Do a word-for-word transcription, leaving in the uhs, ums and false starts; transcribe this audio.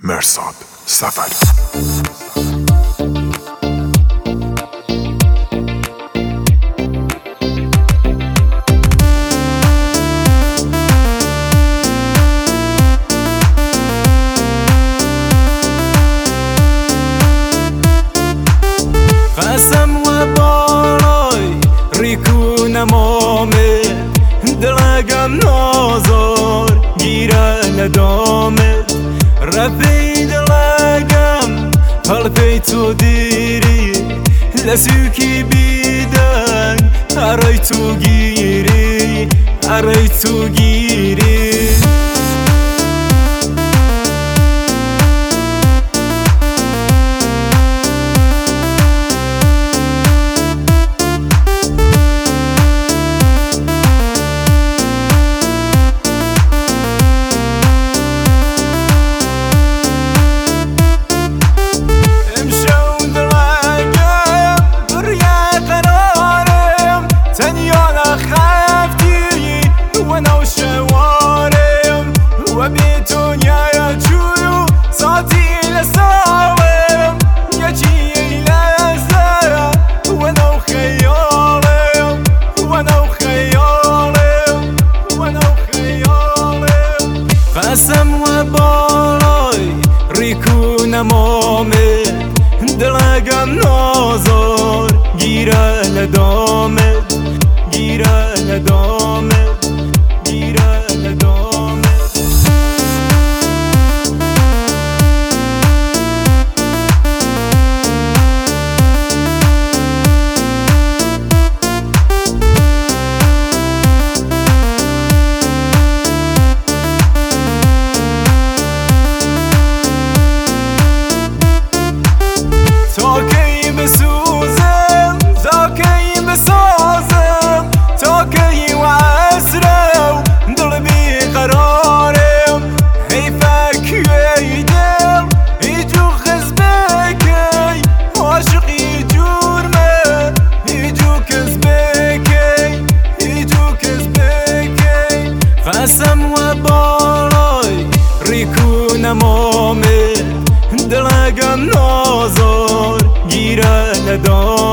مرصاد سفری. قسم و بالای ریکو نمامه دلگم نازار گیره ندامت رفی دلگم قلبی تو دیری لسوکی بیدن ارای تو گیری ارای تو گیری قسم و بالای ریکو نمامت دلگم نازار گیره ندامت گیره ندامت گیره ندامت تا کی بسوزم تا کی بسازم تا کی وعسرم دل بی قرارم حیفک ای دل ای جو خزبکی عاشقی جورمه ای جو کزبکی ای جو کزبکی قسم و بالای ریکو نمامت دلگم نازار گیره ندام